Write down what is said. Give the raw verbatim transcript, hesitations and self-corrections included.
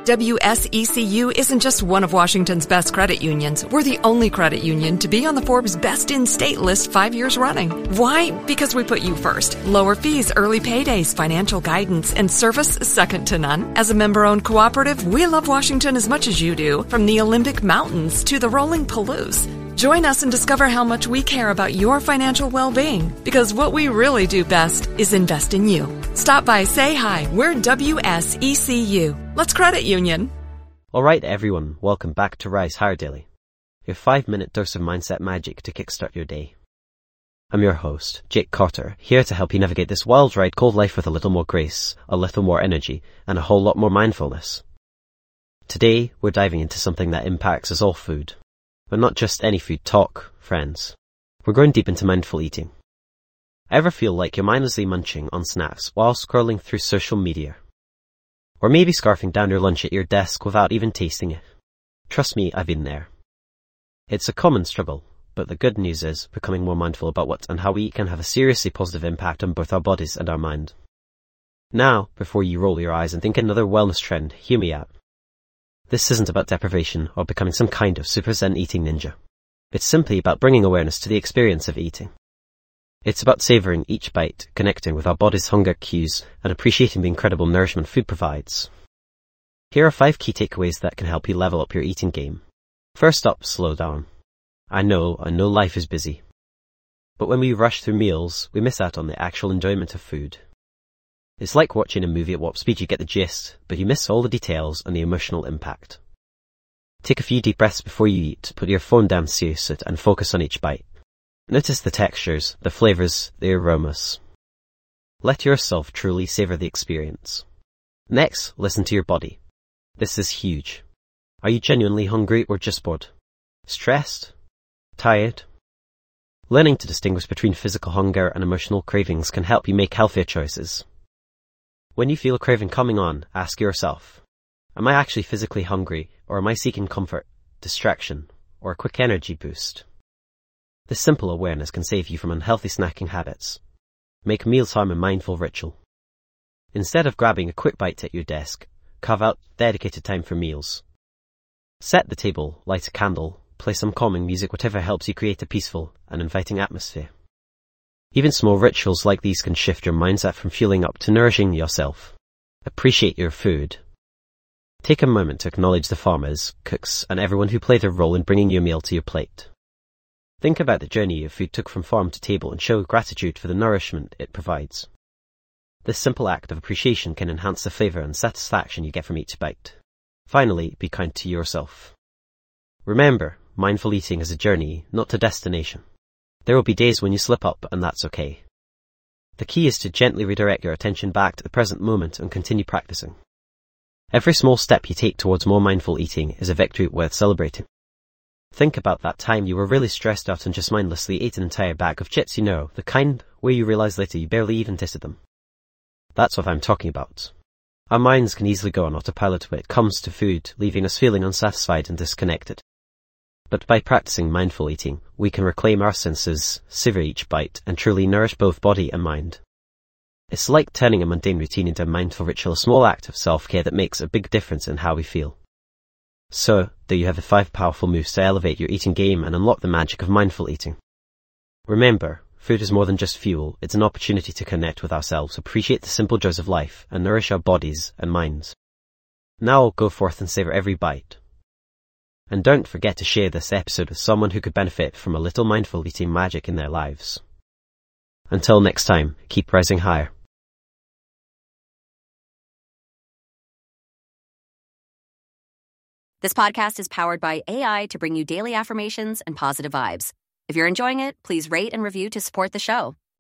W S E C U isn't just one of Washington's best credit unions. We're the only credit union to be on the Forbes Best in State list five years running. Why? Because we put you first. Lower fees, early paydays, financial guidance, and service second to none. As a member-owned cooperative, we love Washington as much as you do, from the Olympic Mountains to the rolling Palouse. Join us and discover how much we care about your financial well-being, because what we really do best is invest in you. Stop by, say hi. We're W S E C U. Let's credit union. Alright everyone, welcome back to Rise Higher Daily, your five minute dose of mindset magic to kickstart your day. I'm your host, Jake Carter, here to help you navigate this wild ride called life with a little more grace, a little more energy, and a whole lot more mindfulness. Today, we're diving into something that impacts us all: food. But not just any food talk, friends. We're going deep into mindful eating. Ever feel like you're mindlessly munching on snacks while scrolling through social media? Or maybe scarfing down your lunch at your desk without even tasting it? Trust me, I've been there. It's a common struggle, but the good news is becoming more mindful about what and how we eat can have a seriously positive impact on both our bodies and our mind. Now, before you roll your eyes and think another wellness trend, hear me out. This isn't about deprivation or becoming some kind of super zen eating ninja. It's simply about bringing awareness to the experience of eating. It's about savoring each bite, connecting with our body's hunger cues, and appreciating the incredible nourishment food provides. Here are five key takeaways that can help you level up your eating game. First up, slow down. I know, I know life is busy. But when we rush through meals, we miss out on the actual enjoyment of food. It's like watching a movie at warp speed. You get the gist, but you miss all the details and the emotional impact. Take a few deep breaths before you eat, put your phone down seriously, and focus on each bite. Notice the textures, the flavors, the aromas. Let yourself truly savor the experience. Next, listen to your body. This is huge. Are you genuinely hungry or just bored? Stressed? Tired? Learning to distinguish between physical hunger and emotional cravings can help you make healthier choices. When you feel a craving coming on, ask yourself, am I actually physically hungry, or am I seeking comfort, distraction, or a quick energy boost? This simple awareness can save you from unhealthy snacking habits. Make mealtime a mindful ritual. Instead of grabbing a quick bite at your desk, carve out dedicated time for meals. Set the table, light a candle, play some calming music, whatever helps you create a peaceful and inviting atmosphere. Even small rituals like these can shift your mindset from fueling up to nourishing yourself. Appreciate your food. Take a moment to acknowledge the farmers, cooks, and everyone who played a role in bringing your meal to your plate. Think about the journey your food took from farm to table and show gratitude for the nourishment it provides. This simple act of appreciation can enhance the flavor and satisfaction you get from each bite. Finally, be kind to yourself. Remember, mindful eating is a journey, not a destination. There will be days when you slip up, and that's okay. The key is to gently redirect your attention back to the present moment and continue practicing. Every small step you take towards more mindful eating is a victory worth celebrating. Think about that time you were really stressed out and just mindlessly ate an entire bag of chips, you know, the kind where you realize later you barely even tasted them. That's what I'm talking about. Our minds can easily go on autopilot when it comes to food, leaving us feeling unsatisfied and disconnected. But by practicing mindful eating, we can reclaim our senses, savor each bite, and truly nourish both body and mind. It's like turning a mundane routine into a mindful ritual, a small act of self-care that makes a big difference in how we feel. So, there you have the five powerful moves to elevate your eating game and unlock the magic of mindful eating. Remember, food is more than just fuel. It's an opportunity to connect with ourselves, appreciate the simple joys of life, and nourish our bodies and minds. Now go forth and savor every bite. And don't forget to share this episode with someone who could benefit from a little mindful eating magic in their lives. Until next time, keep rising higher. This podcast is powered by A I to bring you daily affirmations and positive vibes. If you're enjoying it, please rate and review to support the show.